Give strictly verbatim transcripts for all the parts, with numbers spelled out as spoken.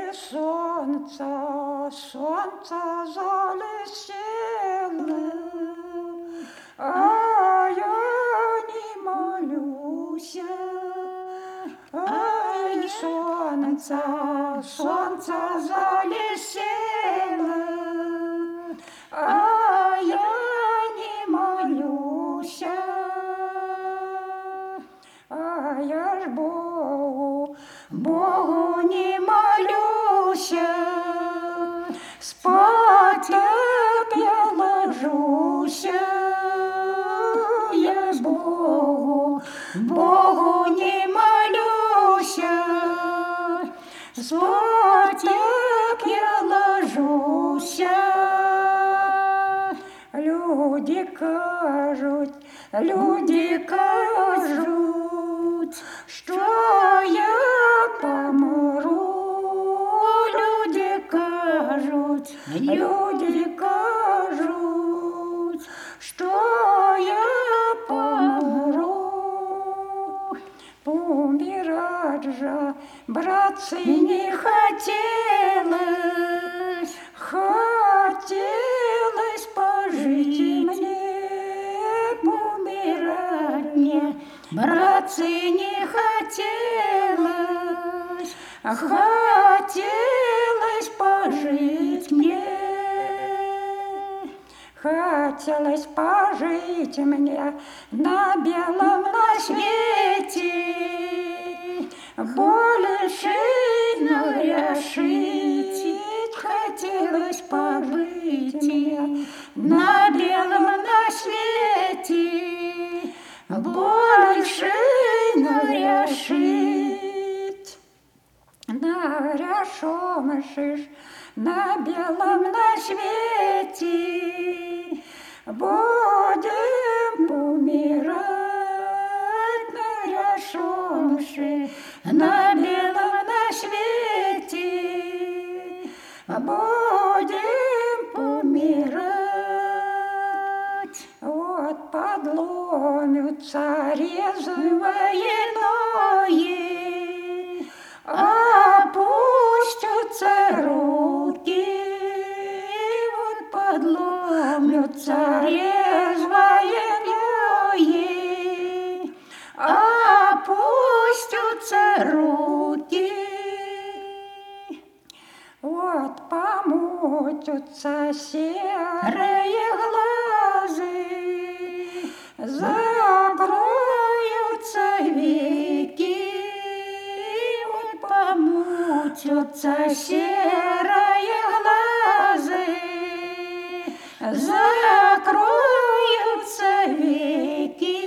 солнца, солнце залетело, а я не молюсь. Ай, солнце, солнце залетело, а я не молюсь. А я ж Богу, Богу не молюсь, спать так я ложусь. Я ж Богу, Богу не молюсь, спать так я ложусь. Люди кажуть, люди кажуть, що я помру. Люди кажуть, люди кажуть, що я помру. Помирать же, братцы, не хотелось, хотелось пожить мне, помирать мне, братцы, не хотелось, хотелось пожить мне. Хотелось пожить мне на белом на свете, больше решить. Хотелось пожить мне на белом на свете, больше решить. На решомшиш на белом на свете будем умирать. На решомши на белом на свете будем умирать. Вот подломятся резы военные, опустятся руки. Вот подломятся резы военные, опустятся руки. Вот помутятся серые глазы, закроются веки. Вот помутятся серые глазы, закроются веки.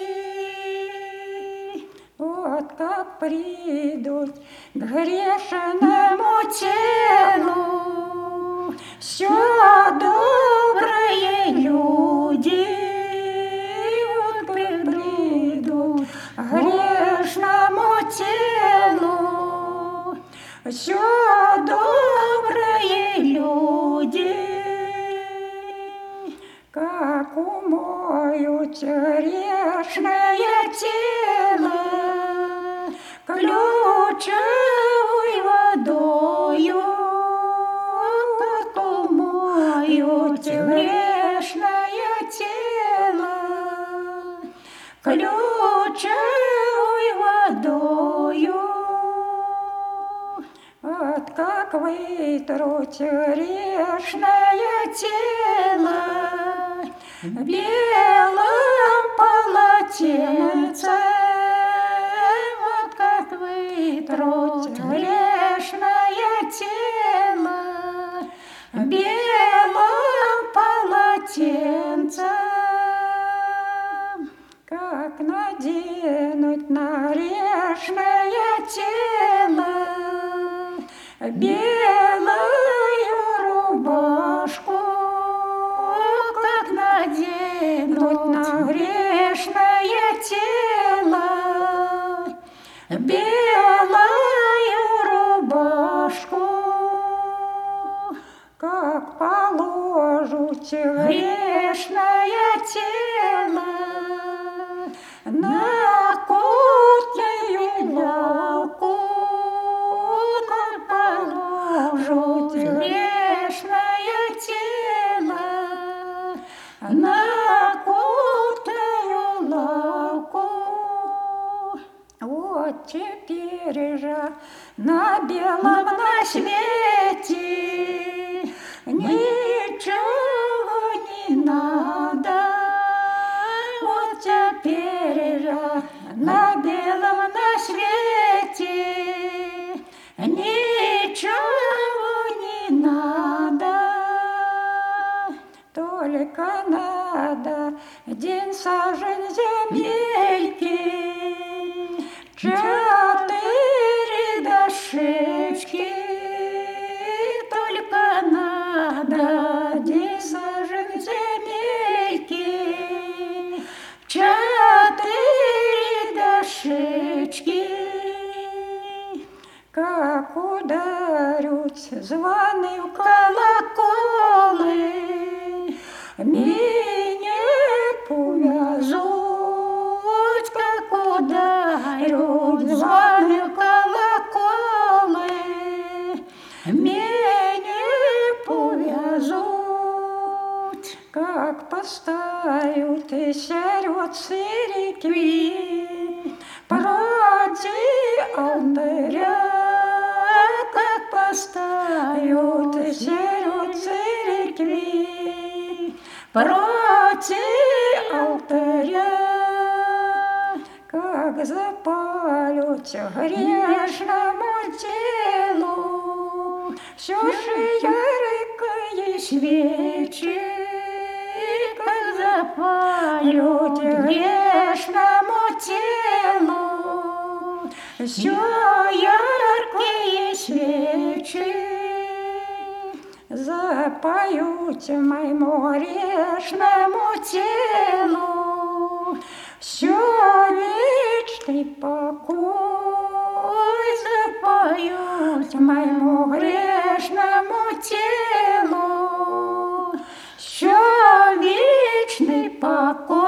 Вот как придут к грешному телу все добрые люди. Вот придут к грешному телу все добрые люди. Как умоют грешное тело ключевой водою, как умоют грешное тело ключевой водою. Вот как вытрут грешное тело белым полотенцем. Вот как вытрут грешное тело белым полотенцем. Как наденуть на грешное тело белую рубашку, как наденуть на грешное тело белую рубашку. Как положить грешное тело на кутню лавку, как положить на белом на свете ничего не надо. Вот теперь же на белом на свете ничего не надо. Только надо день сажень земельки, четыре дощечки. Только надо день сажень земельки, четыре дощечки. Как ударят звоны в колоколы, меня повязут. Как ударят звоны в колоколы, меня повязут. Как поставят серед церкви против алтаря, как поставят серед церкви против алтаря, как запалят грешному телу все же яркие свечи, как запалят грешному телу все яркие свечи. Запоют моему грешному телу все вечный покой. Запоют моему грешному телу все вечный покой.